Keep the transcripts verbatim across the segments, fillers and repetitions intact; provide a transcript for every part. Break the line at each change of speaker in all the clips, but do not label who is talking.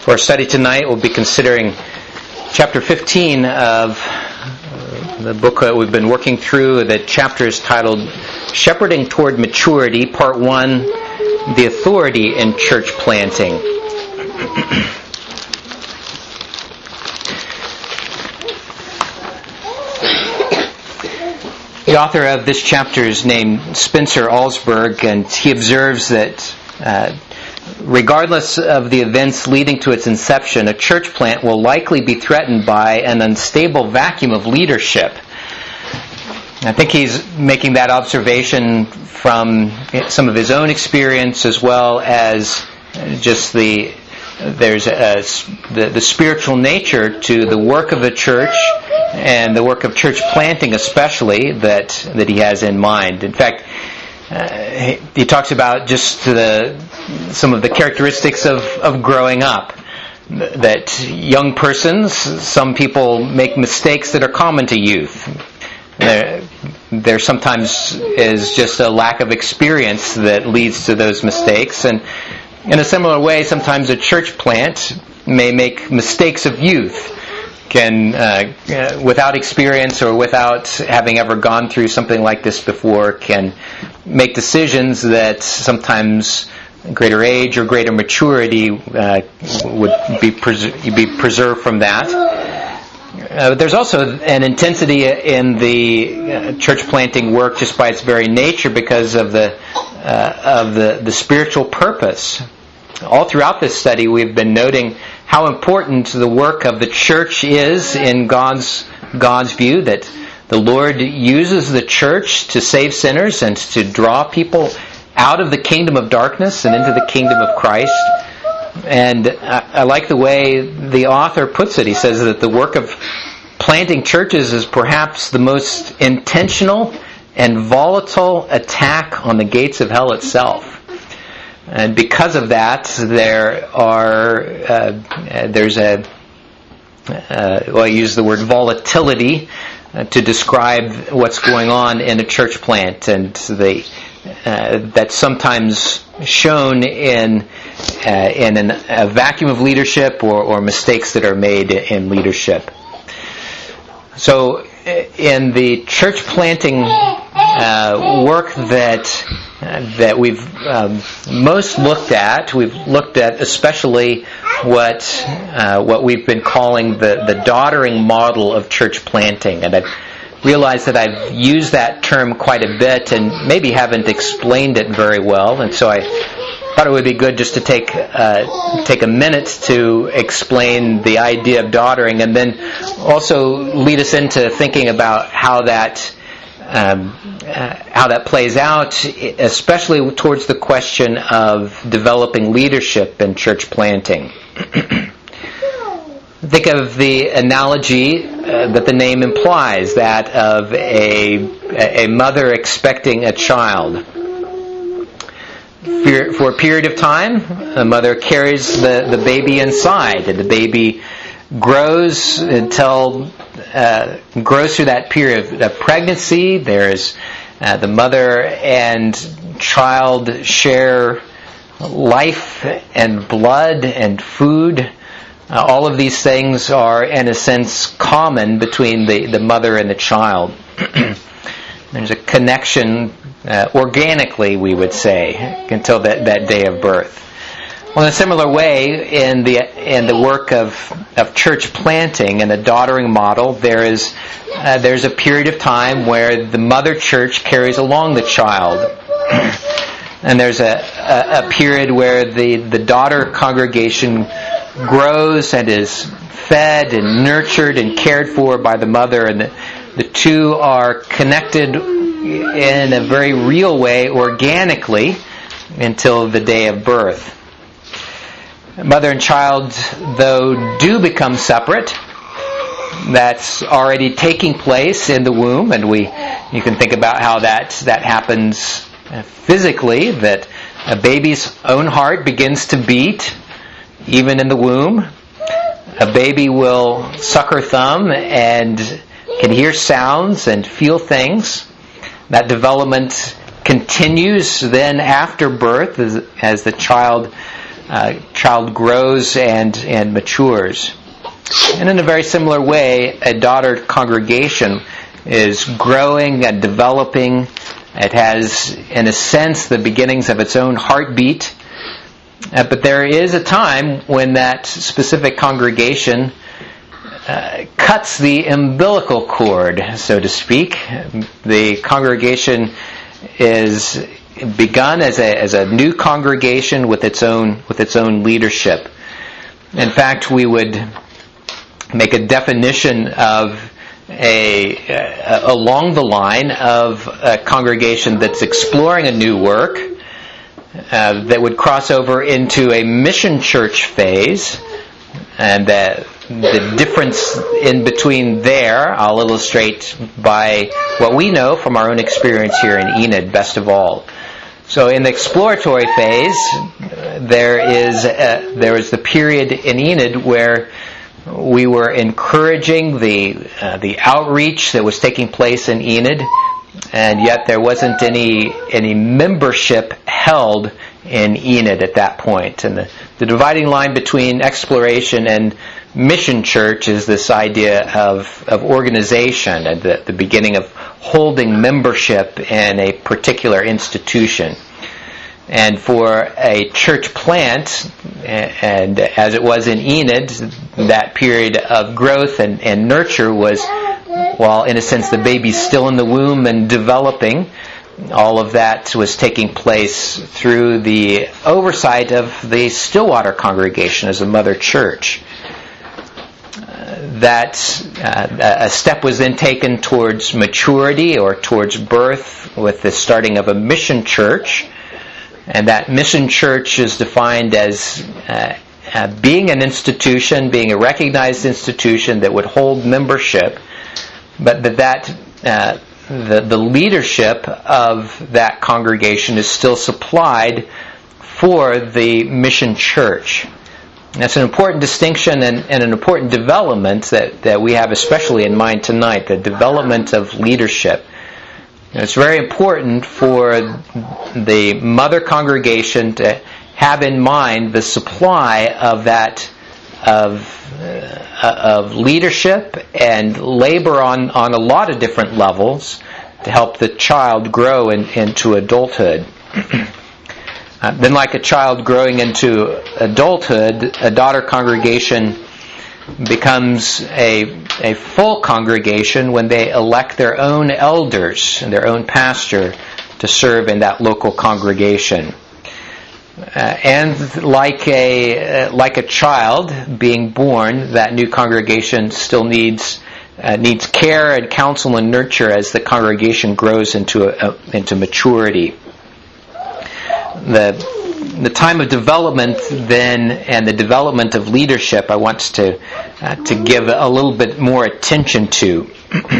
For our study tonight, we'll be considering chapter fifteen of the book that we've been working through. The chapter is titled Shepherding Toward Maturity, Part one, The Authority in Church Planting. The author of this chapter is named Spencer Alsberg, and he observes that uh, regardless of the events leading to its inception, a church plant will likely be threatened by an unstable vacuum of leadership. I think he's making that observation from some of his own experience, as well as just the there's a, the, the spiritual nature to the work of the church and the work of church planting, especially that that he has in mind. In fact, uh, he, he talks about just the some of the characteristics of, of growing up. That young persons, some people make mistakes that are common to youth. There, there sometimes is just a lack of experience that leads to those mistakes. And in a similar way, sometimes a church plant may make mistakes of youth. Can, uh, uh, without experience or without having ever gone through something like this before, can make decisions that sometimes greater age or greater maturity uh, would be, pres- be preserved from that. Uh, there's also an intensity in the uh, church planting work just by its very nature because of the uh, of the, the spiritual purpose. All throughout this study, we've been noting how important the work of the church is in God's God's view, that the Lord uses the church to save sinners and to draw people out of the kingdom of darkness and into the kingdom of Christ. And I, I like the way the author puts it. He says that the work of planting churches is perhaps the most intentional and volatile attack on the gates of hell itself. And because of that, there are uh, there's a uh, well, I use the word volatility uh, to describe what's going on in a church plant, and the uh, that's sometimes shown in uh, in an, a vacuum of leadership or, or mistakes that are made in leadership. So, in the church planting uh, work that uh, that we've um, most looked at, we've looked at especially what uh, what we've been calling the, the daughtering model of church planting, and I've realized that I've used that term quite a bit and maybe haven't explained it very well, and so I thought it would be good just to take uh, take a minute to explain the idea of daughtering, and then also lead us into thinking about how that um, uh, how that plays out, especially towards the question of developing leadership in church planting. Think of the analogy uh, that the name implies, that of a a mother expecting a child. For, for a period of time, the mother carries the, the baby inside, and the baby grows until uh, grows through that period of pregnancy. There's uh, the mother and child share life and blood and food. Uh, all of these things are, in a sense, common between the, the mother and the child. There's a connection uh, organically, we would say, until that, that day of birth. Well, in a similar way, in the in the work of, of church planting and the daughtering model, there is uh, there's a period of time where the mother church carries along the child. And there's a, a, a period where the, the daughter congregation grows and is fed and nurtured and cared for by the mother, and the, the two are connected in a very real way, organically, until the day of birth. Mother and child, though, do become separate. That's already taking place in the womb, and we you can think about how that that happens physically, that a baby's own heart begins to beat even in the womb. A baby will suck her thumb and can hear sounds and feel things. That development continues then after birth as, as the child uh, child grows and, and matures. And in a very similar way, a daughter congregation is growing and developing. It has, in a sense, the beginnings of its own heartbeat. Uh, but there is a time when that specific congregation uh, cuts the umbilical cord, so to speak. The congregation is begun as a as a new congregation with its own with its own leadership. In fact, we would make a definition of a, a along the line of a congregation that's exploring a new work uh, that would cross over into a mission church phase, and that the difference in between there I'll illustrate by what we know from our own experience here in Enid best of all. So in the exploratory phase, there is a, there is the period in Enid where we were encouraging the uh, the outreach that was taking place in Enid, and yet there wasn't any any membership held in Enid at that point. And the, the dividing line between exploration and mission church is this idea of, of organization at the, the beginning of holding membership in a particular institution. And for a church plant, and as it was in Enid, that period of growth and, and nurture was, while in a sense the baby's still in the womb and developing, all of that was taking place through the oversight of the Stillwater congregation as a mother church. That uh, a step was then taken towards maturity or towards birth with the starting of a mission church. And that mission church is defined as uh, uh, being an institution, being a recognized institution that would hold membership, but that, that uh, the, the leadership of that congregation is still supplied for the mission church. That's an important distinction and, and an important development that, that we have especially in mind tonight, the development of leadership. It's very important for the mother congregation to have in mind the supply of that of uh, of leadership and labor on, on a lot of different levels to help the child grow in, into adulthood. Uh, then, like a child growing into adulthood, a daughter congregation becomes a a full congregation when they elect their own elders and their own pastor to serve in that local congregation. Uh, and like a uh, like a child being born, that new congregation still needs uh, needs care and counsel and nurture as the congregation grows into a, a, into maturity. The the time of development then and the development of leadership I want to uh, to give a little bit more attention to.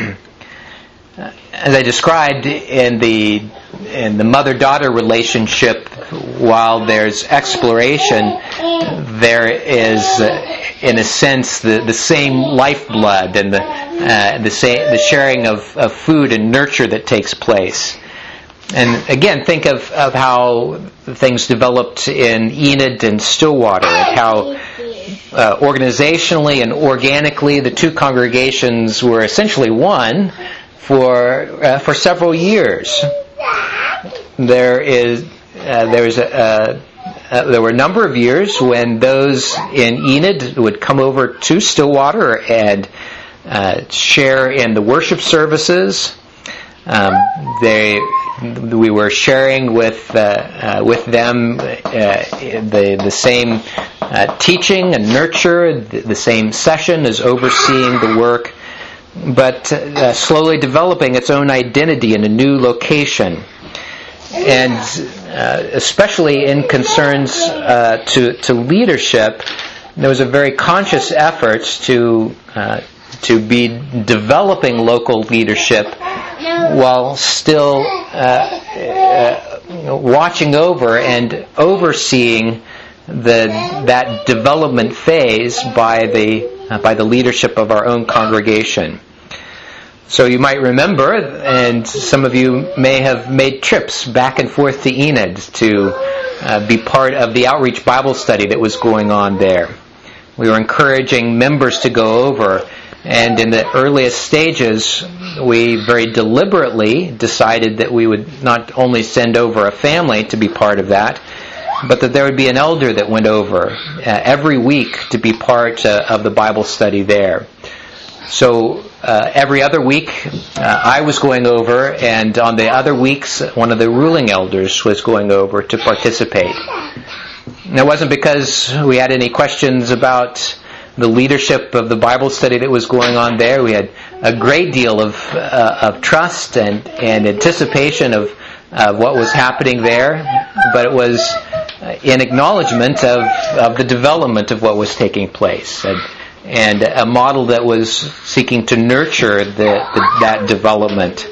As I described in the in the mother-daughter relationship, while there's exploration, there is, uh, in a sense, the, the same lifeblood and the uh, the, sa- the sharing of, of food and nurture that takes place. And again, think of, of how things developed in Enid and Stillwater, and how uh, organizationally and organically the two congregations were essentially one for uh, for several years. There is uh, there is a, a, a there were a number of years when those in Enid would come over to Stillwater and uh, share in the worship services. Um, they we were sharing with uh, uh, with them uh, the the same uh, teaching and nurture, the, the same session as overseeing the work, but uh, slowly developing its own identity in a new location. And uh, especially in concerns uh, to to leadership, there was a very conscious effort to uh, to be developing local leadership while still uh, uh, watching over and overseeing the that development phase by the uh, by the leadership of our own congregation. So you might remember, and some of you may have made trips back and forth to Enid to uh, be part of the outreach Bible study that was going on there. We were encouraging members to go over, and in the earliest stages, we very deliberately decided that we would not only send over a family to be part of that, but that there would be an elder that went over uh, every week to be part uh, of the Bible study there. So uh, every other week, uh, I was going over, and on the other weeks, one of the ruling elders was going over to participate. And it wasn't because we had any questions about the leadership of the Bible study that was going on there. We had a great deal of uh, of trust and, and anticipation of, of what was happening there, but it was in acknowledgement of, of the development of what was taking place, and, and a model that was seeking to nurture the, the, that development.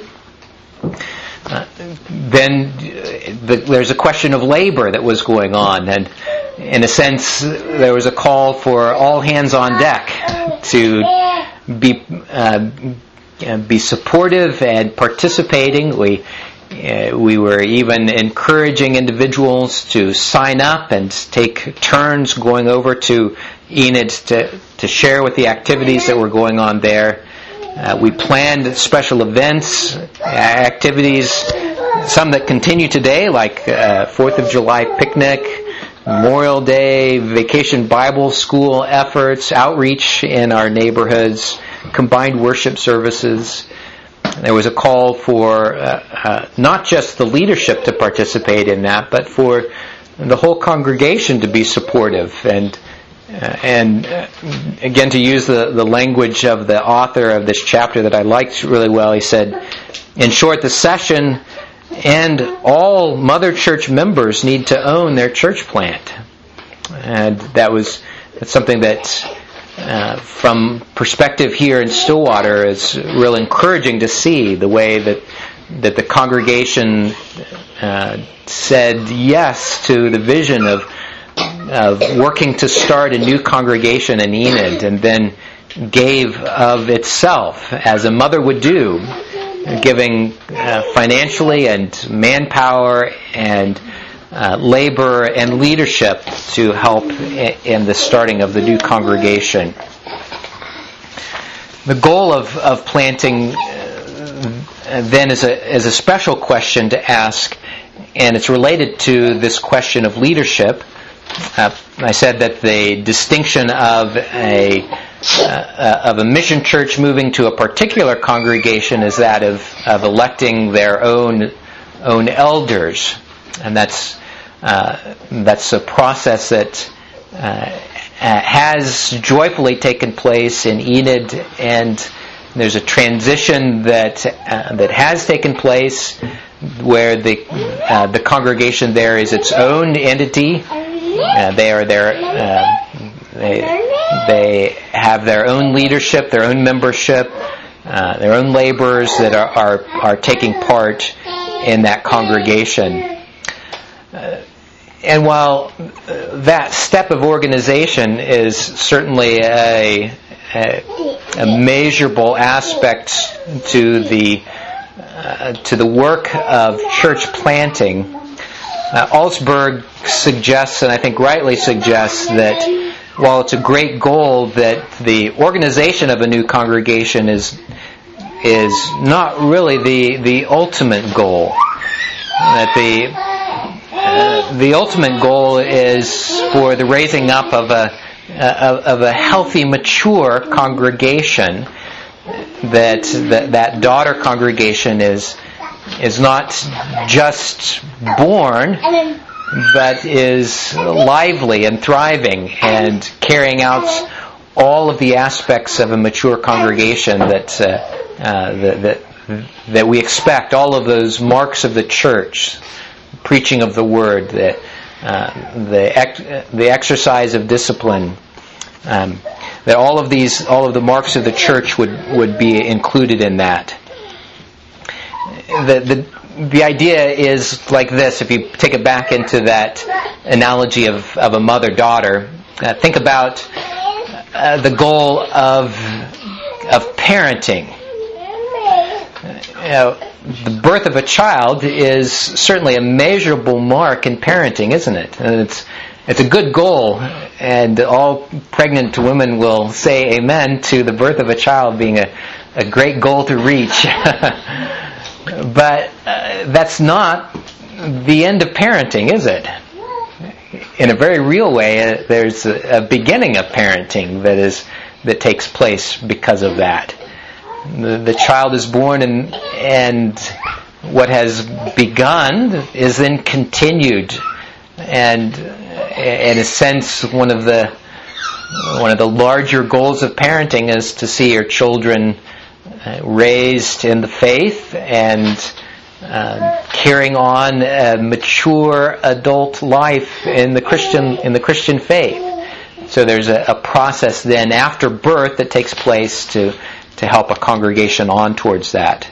Uh, then the, there's a question of labor that was going on, and in a sense there was a call for all hands on deck to be uh, be supportive and participating. We uh, we were even encouraging individuals to sign up and take turns going over to Enid to to share with the activities that were going on there. Uh, we planned special events, activities, some that continue today, like uh, fourth of July picnic, Memorial Day, Vacation Bible School efforts, outreach in our neighborhoods, combined worship services. There was a call for uh, uh, not just the leadership to participate in that, but for the whole congregation to be supportive. And uh, and uh, again, to use the, the language of the author of this chapter that I liked really well, he said, in short, the session and all Mother Church members need to own their church plant. And that was that's something that, uh, from perspective here in Stillwater, is real encouraging to see the way that that the congregation uh, said yes to the vision of of working to start a new congregation in Enid, and then gave of itself as a mother would do, giving uh, financially and manpower and uh, labor and leadership to help in the starting of the new congregation. The goal of, of planting uh, then is a, is a special question to ask, and it's related to this question of leadership. Uh, I said that the distinction of a uh, of a mission church moving to a particular congregation is that of, of electing their own own elders, and that's uh, that's a process that uh, has joyfully taken place in Enid, and there's a transition that uh, that has taken place where the uh, the congregation there is its own entity. Uh, they are their uh, they they have their own leadership, their own membership, uh, their own laborers that are are, are taking part in that congregation. Uh, and while uh, that step of organization is certainly a a, a measurable aspect to the uh, to the work of church planting, Uh, Alsberg suggests, and I think rightly suggests, that while it's a great goal, that the organization of a new congregation is is not really the the ultimate goal. That the uh, the ultimate goal is for the raising up of a uh, of a healthy, mature congregation. That that, that daughter congregation is. is not just born, but is lively and thriving and carrying out all of the aspects of a mature congregation that uh, uh, that, that that we expect. All of those marks of the church, preaching of the word, the uh, the ex- the exercise of discipline. Um, that all of these, all of the marks of the church would would be included in that. The, the the idea is like this. If you take it back into that analogy of, of a mother-daughter, uh, think about uh, the goal of of parenting. Uh, you know, the birth of a child is certainly a measurable mark in parenting, isn't it? And it's it's a good goal, and all pregnant women will say amen to the birth of a child being a, a great goal to reach. But uh, that's not the end of parenting, is it? In a very real way, uh, there's a, a beginning of parenting that is that takes place because of that. The, the child is born, and and what has begun is then continued, and in a sense, one of the one of the larger goals of parenting is to see your children raised in the faith and uh, carrying on a mature adult life in the Christian in the Christian faith. So there's a, a process then after birth that takes place to to help a congregation on towards that.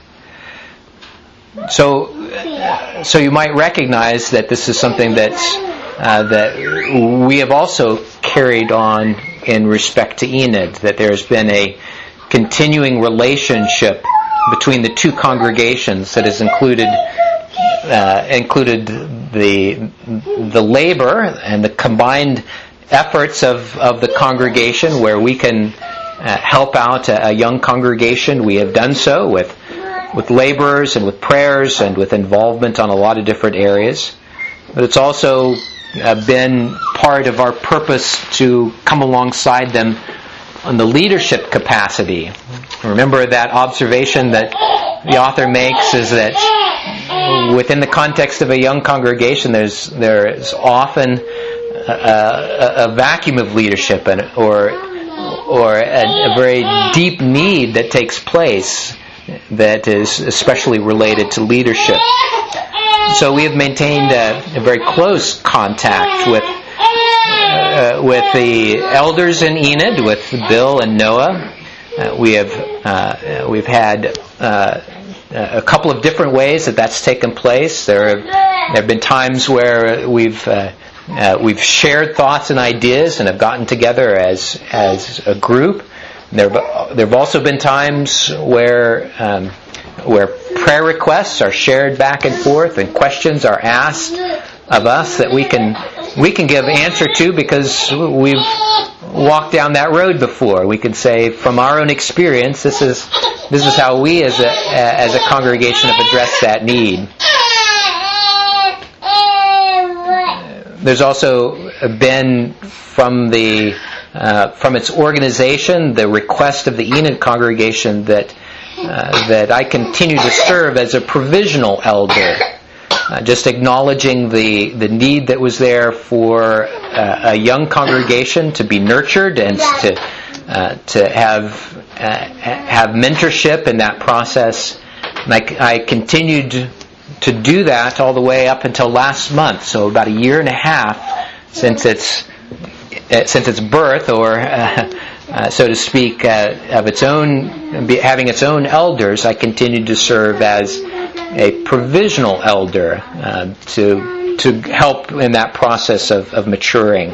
So, so you might recognize that this is something that's uh, that we have also carried on in respect to Enid. That there's been a continuing relationship between the two congregations that has included uh, included the the labor and the combined efforts of, of the congregation, where we can uh, help out a, a young congregation. We have done so with with laborers and with prayers and with involvement on a lot of different areas. But it's also uh, been part of our purpose to come alongside them on the leadership capacity. Remember that observation that the author makes is that within the context of a young congregation, there's there is often a, a, a vacuum of leadership, and or or a, a very deep need that takes place that is especially related to leadership. So we have maintained a, a very close contact with uh, with the elders in Enid, with Bill and Noah. Uh, we have uh, we've had uh, a couple of different ways that that's taken place. There have, there have been times where we've uh, uh, we've shared thoughts and ideas and have gotten together as as a group. There there have also been times where um, where prayer requests are shared back and forth and questions are asked of us that we can we can give answer to because we've walked down that road before. We can say from our own experience, this is this is how we as a as a congregation have addressed that need. There's also been from the uh, from its organization the request of the Enid congregation that uh, that I continue to serve as a provisional elder. Uh, just acknowledging the, the need that was there for uh, a young congregation to be nurtured and to uh, to have uh, have mentorship in that process. And I, I continued to do that all the way up until last month, so about a year and a half since its uh, since its birth, or uh, uh, so to speak, uh, of its own be, having its own elders. I continued to serve as a provisional elder uh, to to help in that process of, of maturing.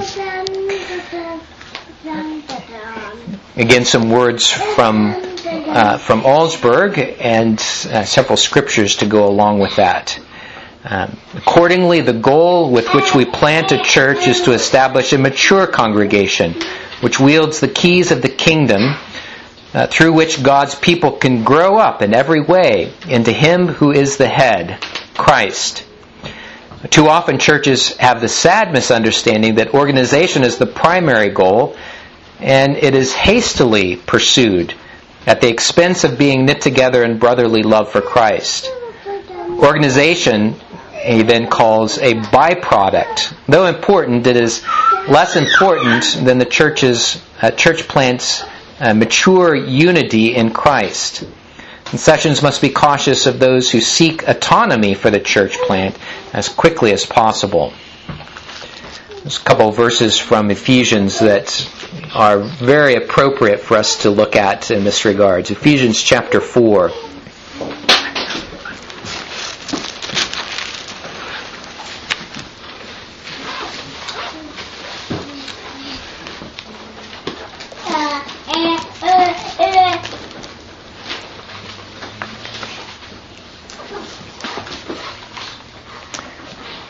Again, some words from uh, from Alsberg and uh, several scriptures to go along with that. Um, accordingly, the goal with which we plant a church is to establish a mature congregation which wields the keys of the kingdom, Uh, through which God's people can grow up in every way into Him who is the head, Christ. Too often churches have the sad misunderstanding that organization is the primary goal, and it is hastily pursued at the expense of being knit together in brotherly love for Christ. Organization, he then calls a byproduct. Though important, it is less important than the church's uh, church plant's Uh, mature unity in Christ. And sessions must be cautious of those who seek autonomy for the church plant as quickly as possible. There's a couple of verses from Ephesians that are very appropriate for us to look at in this regard. Ephesians chapter four.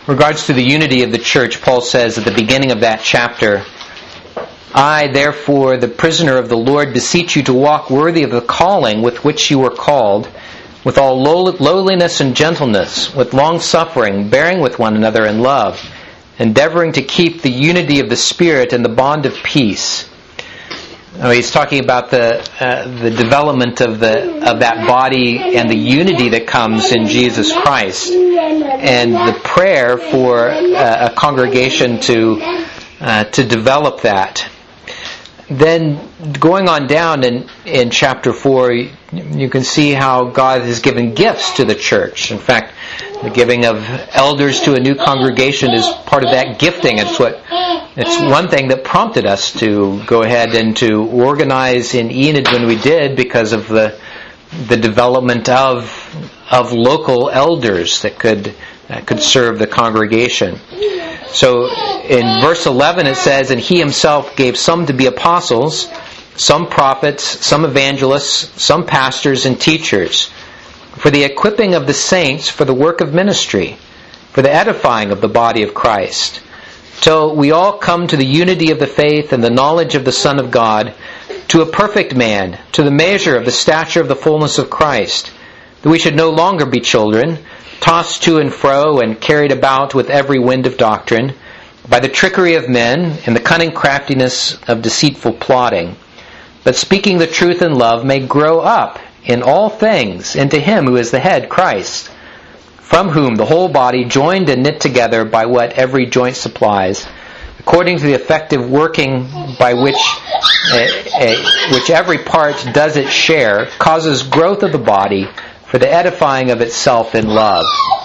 regards to the unity of the church, Paul says at the beginning of that chapter, I, therefore, the prisoner of the Lord, beseech you to walk worthy of the calling with which you were called, with all lowliness and gentleness, with long-suffering, bearing with one another in love, endeavoring to keep the unity of the Spirit and the bond of peace. Now, he's talking about the uh, the development of the of that body and the unity that comes in Jesus Christ, and the prayer for uh, a congregation to uh, to develop that. Then, going on down in, in chapter four, you can see how God has given gifts to the church. In fact, the giving of elders to a new congregation is part of that gifting. It's what it's one thing that prompted us to go ahead and to organize in Enid when we did, because of the the development of of local elders that could that could serve the congregation. So in verse eleven it says, and he himself gave some to be apostles, some prophets, some evangelists, some pastors and teachers, for the equipping of the saints for the work of ministry, for the edifying of the body of Christ, till we all come to the unity of the faith and the knowledge of the Son of God, to a perfect man, to the measure of the stature of the fullness of Christ, that we should no longer be children, tossed to and fro and carried about with every wind of doctrine, by the trickery of men and the cunning craftiness of deceitful plotting, but speaking the truth in love may grow up in all things into Him who is the head, Christ, from whom the whole body, joined and knit together by what every joint supplies, according to the effective working by which uh, uh, which every part does its share, causes growth of the body for the edifying of itself in love.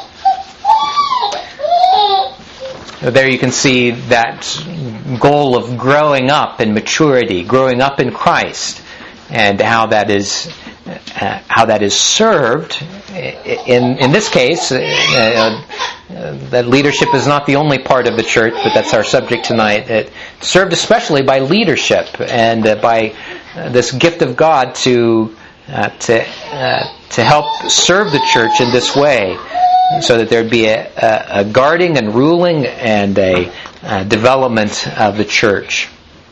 There you can see that goal of growing up in maturity, growing up in Christ, and how that is uh, how that is served. In in this case, uh, uh, that leadership is not the only part of the church, but that's our subject tonight. It served especially by leadership and uh, by uh, this gift of God to uh, to uh, to help serve the church in this way, so that there'd be a, a, a guarding and ruling and a, a development of the church.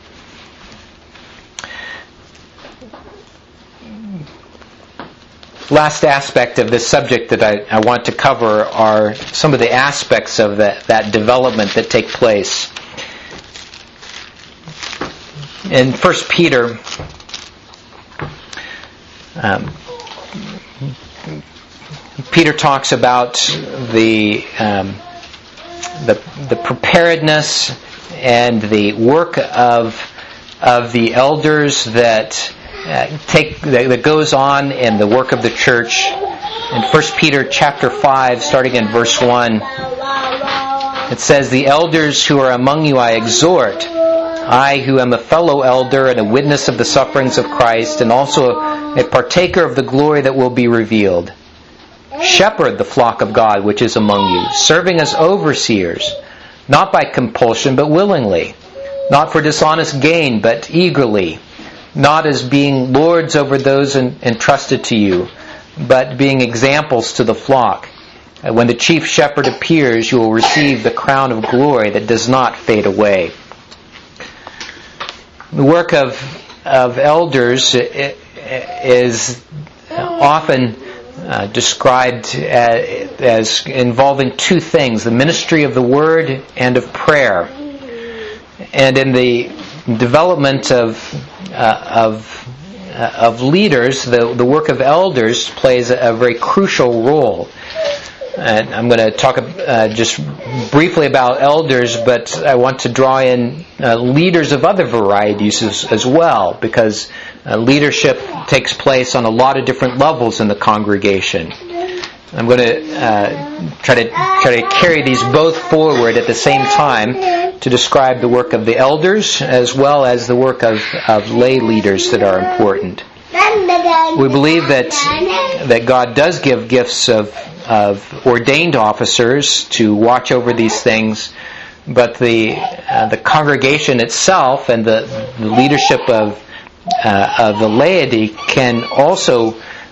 Last aspect of this subject that I, I want to cover are some of the aspects of that, that development that take place. In First Peter, um, Peter talks about the, um, the the preparedness and the work of of the elders that uh, take that, that goes on in the work of the church. In First Peter chapter five, starting in verse one, it says, "The elders who are among you I exhort, I who am a fellow elder and a witness of the sufferings of Christ, and also a partaker of the glory that will be revealed. Shepherd the flock of God which is among you, serving as overseers, not by compulsion but willingly, not for dishonest gain but eagerly, not as being lords over those entrusted to you, but being examples to the flock. When the chief shepherd appears, you will receive the crown of glory that does not fade away." The work of of elders is often Uh, described as, as involving two things: the ministry of the Word and of prayer. And in the development of uh, of uh, of leaders, the the work of elders plays a, a very crucial role. And I'm going to talk uh, just briefly about elders, but I want to draw in uh, leaders of other varieties as, as well, because uh, leadership takes place on a lot of different levels in the congregation. I'm going to uh, try to try to carry these both forward at the same time to describe the work of the elders as well as the work of, of lay leaders that are important. We believe that that God does give gifts of of ordained officers to watch over these things, but the uh, the congregation itself and the, the leadership of uh, of the laity can also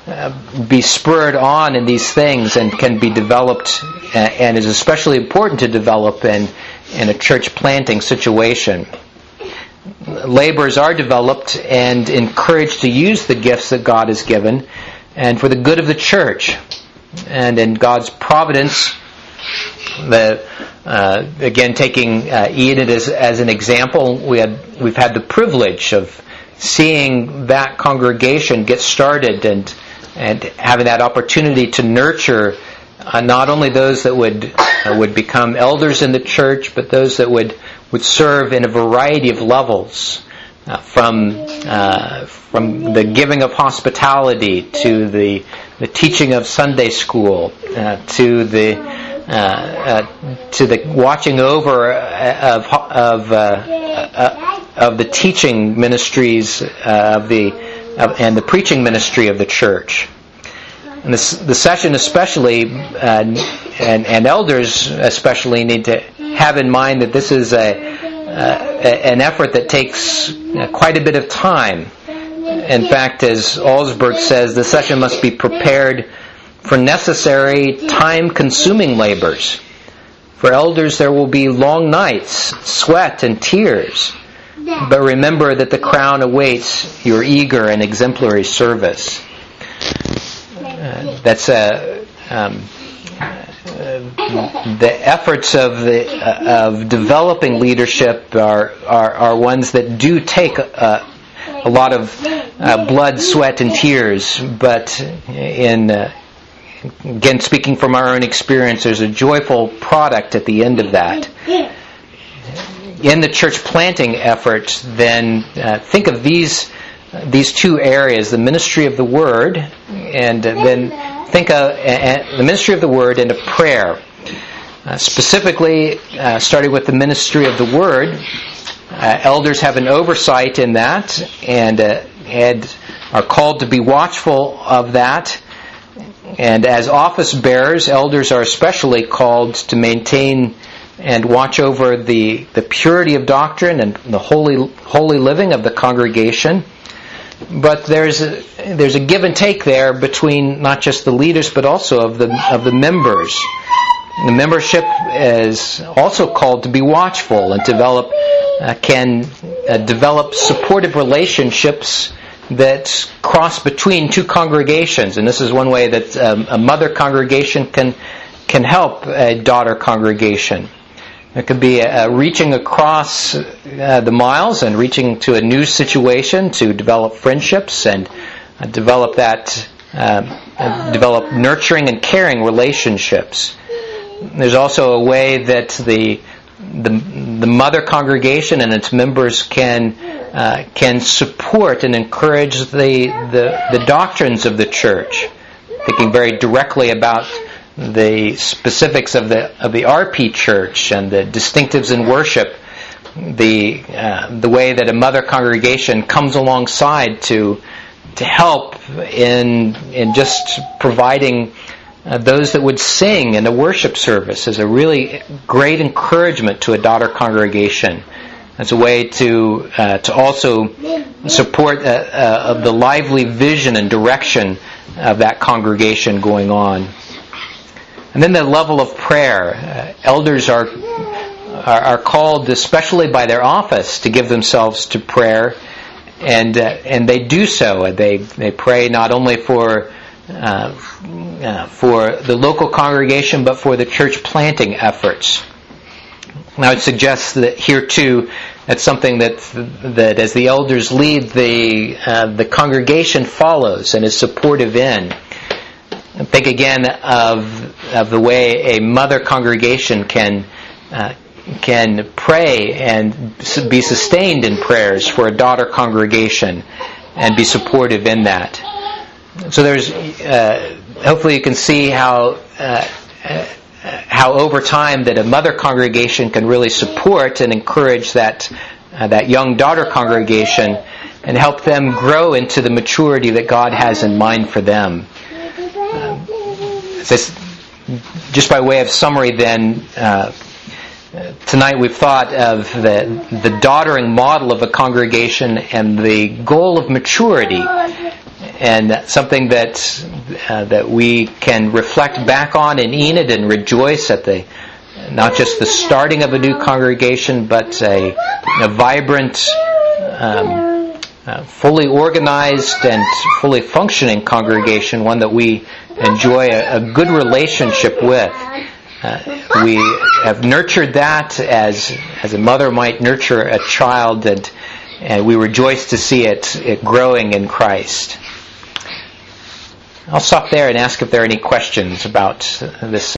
uh, be spurred on in these things and can be developed, uh, and is especially important to develop in, in a church planting situation. Laborers are developed and encouraged to use the gifts that God has given and for the good of the church. And in God's providence, the uh, again taking uh, Eden as, as an example, we had we've had the privilege of seeing that congregation get started and and having that opportunity to nurture uh, not only those that would uh, would become elders in the church, but those that would would serve in a variety of levels, uh, from uh, from the giving of hospitality to the the teaching of Sunday school, uh, to the uh, uh, to the watching over of of uh, uh, of the teaching ministries uh, of the of, and the preaching ministry of the church. And this, the session especially, uh, and, and elders especially, need to have in mind that this is a, uh, an effort that takes uh, quite a bit of time. In fact, as Alsberg says, the session must be prepared for necessary time-consuming labors. For elders, there will be long nights, sweat, and tears. But remember that the crown awaits your eager and exemplary service. Uh, that's uh, um, uh, the efforts of the uh, of developing leadership are are, are ones that do take a, a lot of uh, blood, sweat, and tears. But in uh, again, speaking from our own experience, there's a joyful product at the end of that. In the church planting effort, then uh, think of these. These two areas, the ministry of the Word, and then think of uh, the ministry of the Word and of prayer. Uh, specifically, uh, starting with the ministry of the Word, uh, elders have an oversight in that, and, uh, and are called to be watchful of that. And as office bearers, elders are especially called to maintain and watch over the, the purity of doctrine and the holy holy living of the congregation. But there's a, there's a give and take there between not just the leaders but also of the of the members. The membership is also called to be watchful and develop uh, can uh, develop supportive relationships that cross between two congregations. And this is one way that um, a mother congregation can can help a daughter congregation. It could be uh, reaching across uh, the miles and reaching to a new situation to develop friendships and uh, develop that, uh, develop nurturing and caring relationships. There's also a way that the the, the mother congregation and its members can uh, can support and encourage the, the the doctrines of the church, thinking very directly about the specifics of the of the R P Church and the distinctives in worship, the uh, the way that a mother congregation comes alongside to to help in in just providing uh, those that would sing in the worship service is a really great encouragement to a daughter congregation. It's a way to uh, to also support uh, uh, of the lively vision and direction of that congregation going on. And then the level of prayer. Uh, elders are, are are called, especially by their office, to give themselves to prayer, and uh, and they do so. They they pray not only for uh, uh, for the local congregation, but for the church planting efforts. And I would suggest that here too, that's something that that as the elders lead, the uh, the congregation follows and is supportive in. Think again of of the way a mother congregation can uh, can pray and be sustained in prayers for a daughter congregation and be supportive in that. So there's uh, hopefully you can see how uh, how over time that a mother congregation can really support and encourage that uh, that young daughter congregation and help them grow into the maturity that God has in mind for them. Um, this, just by way of summary then, uh, tonight we've thought of the, the daughtering model of a congregation and the goal of maturity and something that uh, that we can reflect back on in Enid and rejoice at the not just the starting of a new congregation, but a, a vibrant, um, uh, fully organized and fully functioning congregation, one that we enjoy a, a good relationship with. Uh, we have nurtured that as as a mother might nurture a child, and and we rejoice to see it, it growing in Christ. I'll stop there and ask if there are any questions about this